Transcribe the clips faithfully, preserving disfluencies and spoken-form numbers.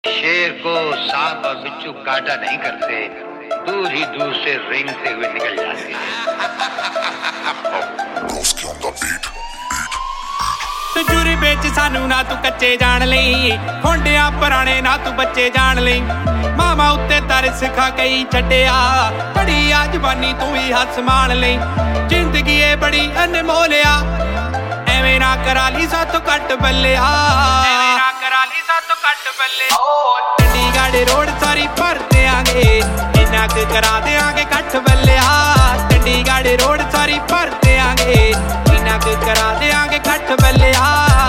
शेर को सांप और बिच्छू काटा नहीं करते, दूर ही दूर से रेंगते हुए निकल जाते हैं। तजूरी बेच सानू ना तू कच्चे जान लई, होंडिया पुराने ना तू बच्चे जान लई। मामा उत्ते तरस खा कई छड्डिया, बड़ी आ जवानी तू ही हथ संभाल लई। जिंदगी ए बड़ी अनमोलिया, एवें ना करा ली सातों कट बल्लिया, एवें ना करा ली सातों कट बल्लिया। चंडीगढ़ रोड सारी भर देंगे, इन्ना क करा देंगे कट बल्लिया। चंडीगढ़ रोड सारी भर देंगे, इन्ना क करा देंगे कट बल्लिया।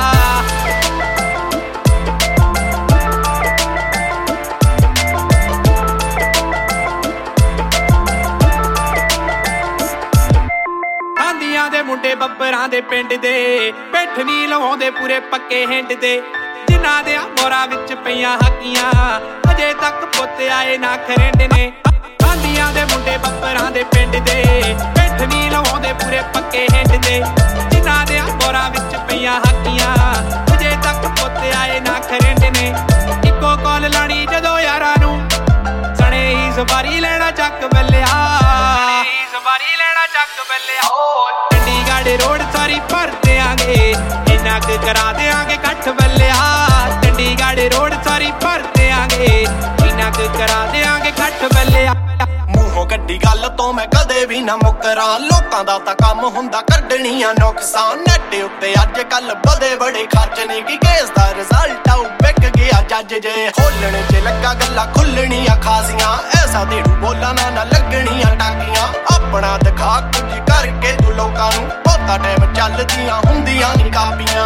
आंदियां दे मुंडे बब्बरां दे पिंड दे, पिठ नी लवाउंदे पूरे पक्के हिंड दे। जिन्हां दे मोरां विच पईयां हाकियां, अजे तक पुੱਤ आए ना खरिंड ने। आंदियां दे मुंडे बब्बरां दे पिंड दे, पिठ नी लवाउंदे पूरे पक्के हिंड दे। जिन्हां दे मोरां विच पईयां हाकियां, अजे तक पुੱਤ आए ना खरिंड ने। इक्को कॉल लाणी जदों यारां नूं, सणे ही सवारी लेना चक बल्लिया, सवारी लेना चक बल्लिया। चंडीगढ़ रोड सारी भर देंगे, इन्ना क करा देंगे कट बल्लिया। चंडीगढ़ रोड सारी भर देंगे, इन्ना क करा देंगे कट बल्लिया। ਮੂੰਹੋਂ ਕੱਢੀ ਗੱਲ ਤੋਂ ਮੈਂ ਕਦੇ ਵੀ ਨਾ ਮੁੱਕਰਾਂ, ਲੋਕਾਂ ਦਾ ਤਾਂ ਕੰਮ ਹੁੰਦਾ ਕੱਢਣੀਆਂ ਨੁਕਸਾਨ। ਨੈਟ ਉੱਤੇ ਅੱਜ ਕੱਲ ਬੜੇ ਬੜੇ ਖਰਚ ਨੇ, ਕੀ ਕੇਸ ਦਾ ਰਿਜ਼ਲਟ ਆਉ ਵਿਕ ਗਿਆ ਜੱਜ ਜੇ। ਖੋਲਣ ਚ ਲੱਗਾ ਗੱਲਾਂ ਖੁੱਲਣੀਆਂ ਖਾਸੀਆਂ, ਐਸਾ ਦੇੜੂ ਬੋਲਾਂ ਨਾ ਨਾ ਲੱਗਣੀਆਂ ਟਾਕੀਆਂ। ਆਪਣਾ ਦਿਖਾ ਕੁਝ ਕਰਕੇ ਤੂੰ ਲੋਕਾਂ ਨੂੰ, ਬਹੁਤਾ ਟਾਈਮ ਚੱਲਦੀਆਂ ਹੁੰਦੀਆਂ ਨੀ ਕਾਪੀਆਂ।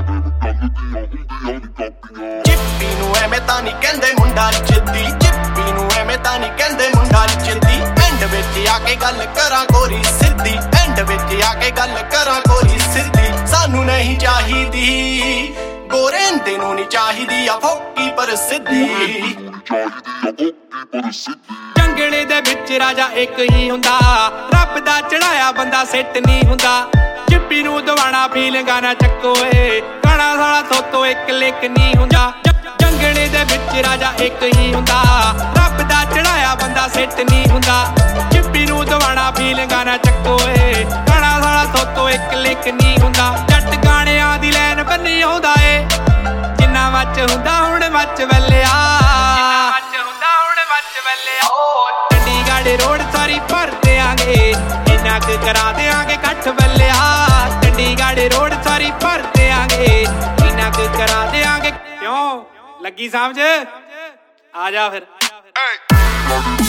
ਚਿੱਪੀ ਨੂੰ ਐਵੇਂ ਤਾਂ ਨਹੀਂ ਕਹਿੰਦੇ ਮੁੰਡਾ ਜਿੱਦੀ, ਚਿੱਪੀ ਨੂੰ ਐਵੇਂ ਤਾਂ ਨਹੀਂ ਕਹਿੰਦੇ ਮੁੰਡਾ ਜਿੱਦੀ। ਐਂਡ ਵਿੱਚ ਆ ਕੇ ਗੱਲ ਕਰਾਂ ਗੋਰੀ ਸਿੱਧੀ, ਐਂਡ ਵਿੱਚ ਆ ਕੇ ਗੱਲ ਕਰਾਂ ਗੋਰੀ ਸਿੱਧੀ। ਸਾਨੂੰ ਨਹੀਂ ਚਾਹੀਦੀ ਗੋਰੇਂਦੇ ਨੂੰ ਨਹੀਂ ਚਾਹੀਦੀ ਆ ਫੋਕੀ ਪਰ ਸਿੱਧੀ। ਜੰਗਲੇ ਦੇ ਵਿੱਚ ਰਾਜਾ ਇੱਕ ਹੀ ਹੁੰਦਾ, ਰੱਬ ਦਾ ਚੜਾਇਆ ਬੰਦਾ ਸਿੱਟ ਨਹੀਂ ਹੁੰਦਾ। ਚਿੱਪੀ ਨੂੰ ਦਵਾਣਾ ਫੀਲਿੰਗਾਂ ਨਾ ਚੱਕੋ ਏ, ਗਾਣਾ ਸਾਲਾ ਥੋਤੋਂ ਇੱਕ ਲਿਕ ਨਹੀਂ ਹੁੰਦਾ। ਜੰਗਲੇ ਦੇ ਵਿੱਚ ਰਾਜਾ ਇੱਕ ਹੀ ਹੁੰਦਾ, ਰੱਬ ਦਾ ਚੜਾਇਆ ਬੰਦਾ ਸਿੱਟ ਨਹੀਂ ਹੁੰਦਾ। ਚਿੱਪੀ ਨੂੰ ਦਵਾਣਾ ਫੀਲਿੰਗਾਂ ਨਾ ਚੱਕੋ ਏ, ਗਾਣਾ ਸਾਲਾ ਥੋਤੋਂ ਇੱਕ ਲਿਕ ਨਹੀਂ ਹੁੰਦਾ। ਜੱਟ ਗਾਣਿਆਂ ਦੀ ਲੈਨ ਬੰਨੀ ਆਉਂਦਾ ਏ, ਜਿੰਨਾ ਮੱਚ ਹੁੰਦਾ ਹੁਣ ਮੱਚ ਵੱਲਿਆ, ਜਿੰਨਾ ਮੱਚ ਹੁੰਦਾ ਹੁਣ ਮੱਚ ਵੱਲਿਆ। ਚੰਡੀਗੜ੍ਹ ਰੋਡ ਸਾਰੀ ਭਰ ਦੇਂਗੇ, ਇੰਨਾ ਕ ਕਰਾ ਦੇਂਗੇ ਕੱਠ ਵੱਲਿਆ। ਚੰਡੀਗੜ੍ਹ ਰੋਡ ਸਾਰੀ ਭਰ ਦੇਂਗੇ, ਇੰਨਾ ਕ ਕਰਾ ਦੇਂਗੇ। ਕਿਉਂ ਲੱਗੀ ਸਮਝ? ਆ ਜਾ ਫਿਰ।